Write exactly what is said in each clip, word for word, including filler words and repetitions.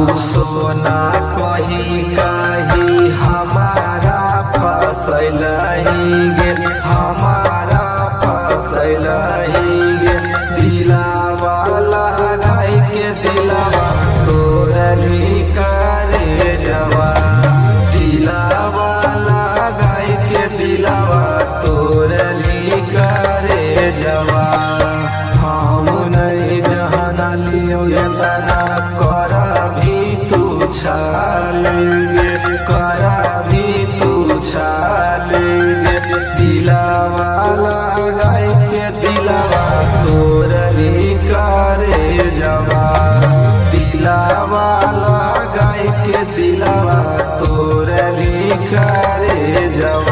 सोना कही कही हमारा फसल गे हमारा फसल गे दिलावा लगाई के दिलावा तोरली करे जवा दिलावा लगाई के दिलावा तोरली करे जवा हम नहीं जहाना लियो तना कर भी तू छालेंगे कर भी तू छालेंगे दिलावा लगाई के दिलावा तोरली करे जवा दिलावा लगाई के दिलावा तोरली करे जवा।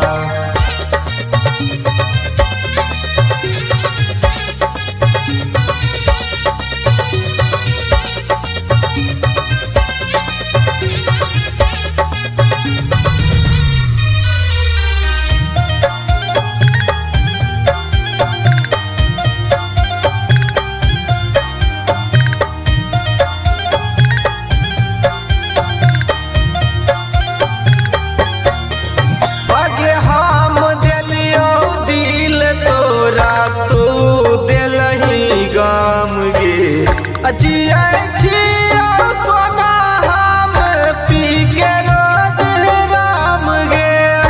सोना हम पी के रोज राम गे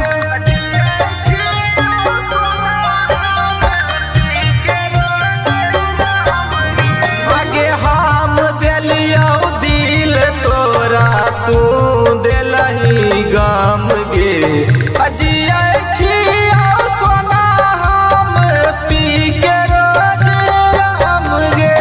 आगे हम दिलियो दिल तोरा तू दिलही गाम गे अजिया सोना हम पी के रोज राम गे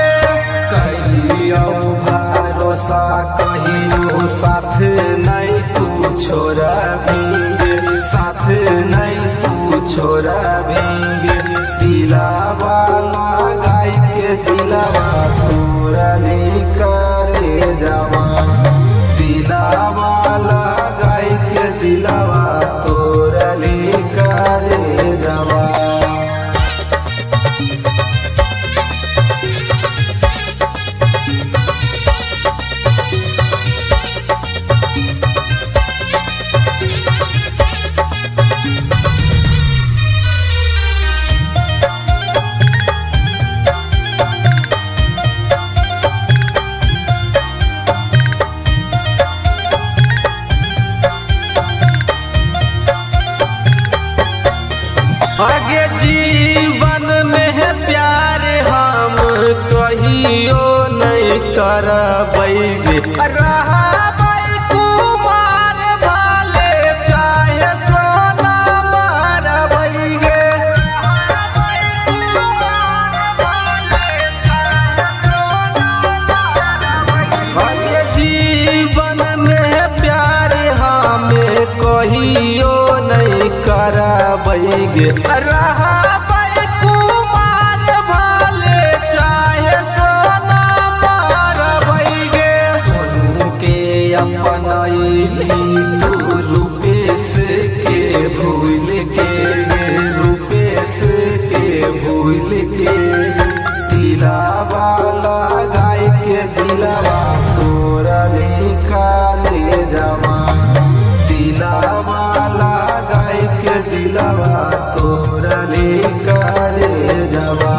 भरोसा कहियो साथ नहीं तू छोड़ा भीगे साथ नहीं तू छोड़ा भीगे दिलावा लगाई के दिलावा तोरली करे जवा दिलावा लगाई के दिलावा तोरली करे जवा। आगे जीवन में है प्यार हम कहियो नहीं करबैगे रहबै कुमार भाले चाहे सोना मारबैगे आगे जीवन में है प्यार हम कहियो नहीं करबैगे रहबै कुमार भाले चाहे सोना मारबैगे सोनू के अपनैली तू रूपेश के भूल के रूपेश के भूल के दिलावा लगाई के दिलावा तोरली करे जवा दिलावा लगाई के दिलावा तोरली करे जवा।